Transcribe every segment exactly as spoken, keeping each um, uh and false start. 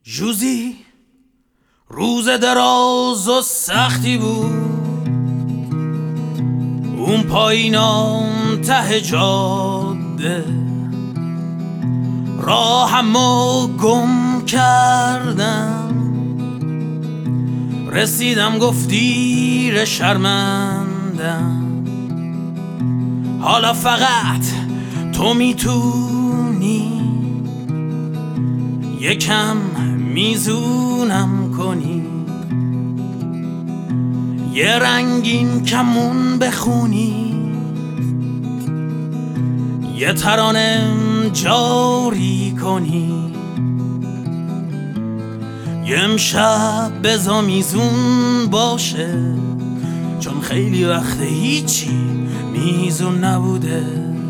جوزی روز دراز و سختی بود، اون پایینام ته جاده راهمو گم کردم، رسیدم گفتیر شرمندم. حالا فقط تو میتونی یکم میزونم کنی، یه رنگین کمون بخونی، یه ترانه جاری کنی، یه امشب بزا میزون باشه، چون خیلی وقت هیچی میزون نبوده.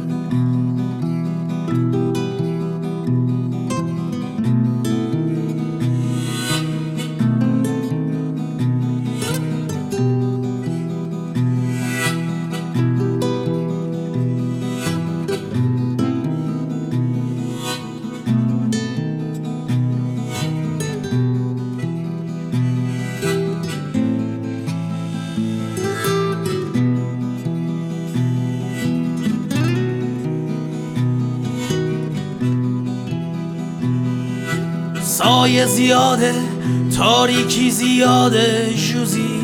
سایه زیاده، تاریکی زیاده جوزی،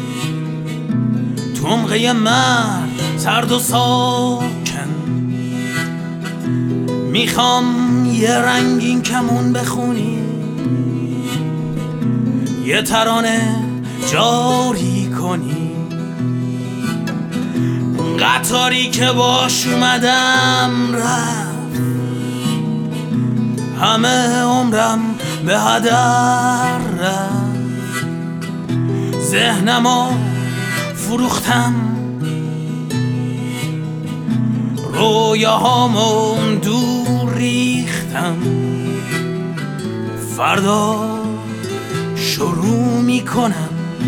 تو عمقه مرد سرد و ساکن. میخوام یه رنگین کمون بخونی، یه ترانه جاری کنی، قطاری که باش اومدم رفت، همه عمرم به هدر رفت. ذهنمو فروختم، رویاهامو دور ریختم، فردا شروع میکنم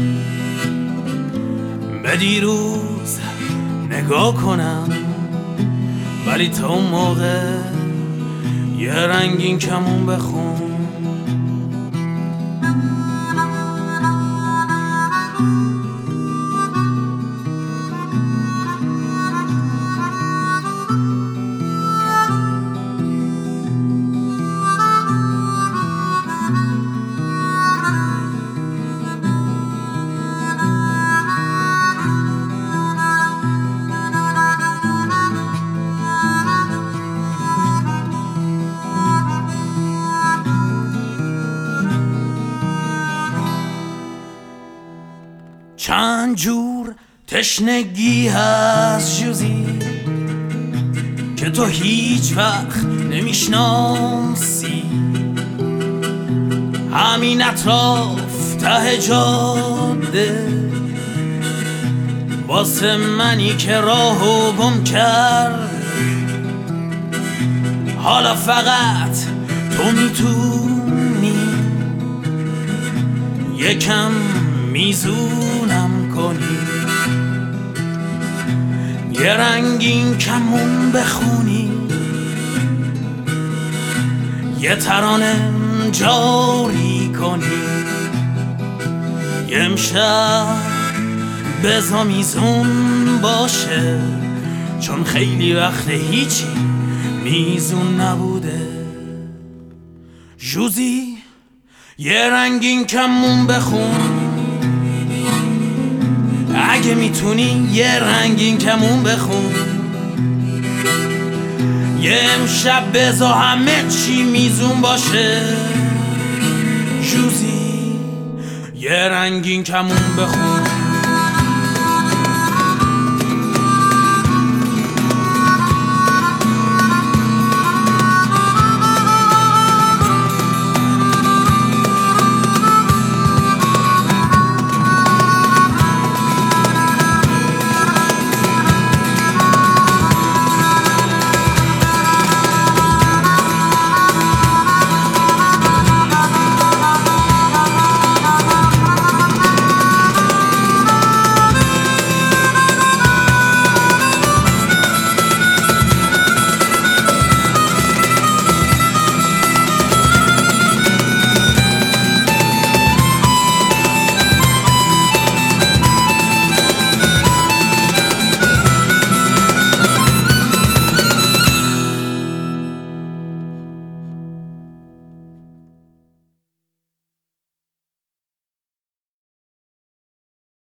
به دیروز نگاه کنم، ولی تا اون موقع یه رنگین کمون بخون. چند جور تشنگی هست جوزی که تو هیچ وقت نمیشناسی، همین اطراف ته جاده واسه منی که راهو گم کرد. حالا فقط تو میتونی یکم میزونم کنی، یه رنگین کمون بخونی، یه ترانه جاری کنی، یه امشب بزا میزون باشه، چون خیلی وقت هیچی میزون نبوده. جوزی یه رنگین کمون بخون، اگه میتونی یه رنگین کمون بخون، یه امشب بزا همه چی میزون باشه. جوزی یه رنگین کمون بخون.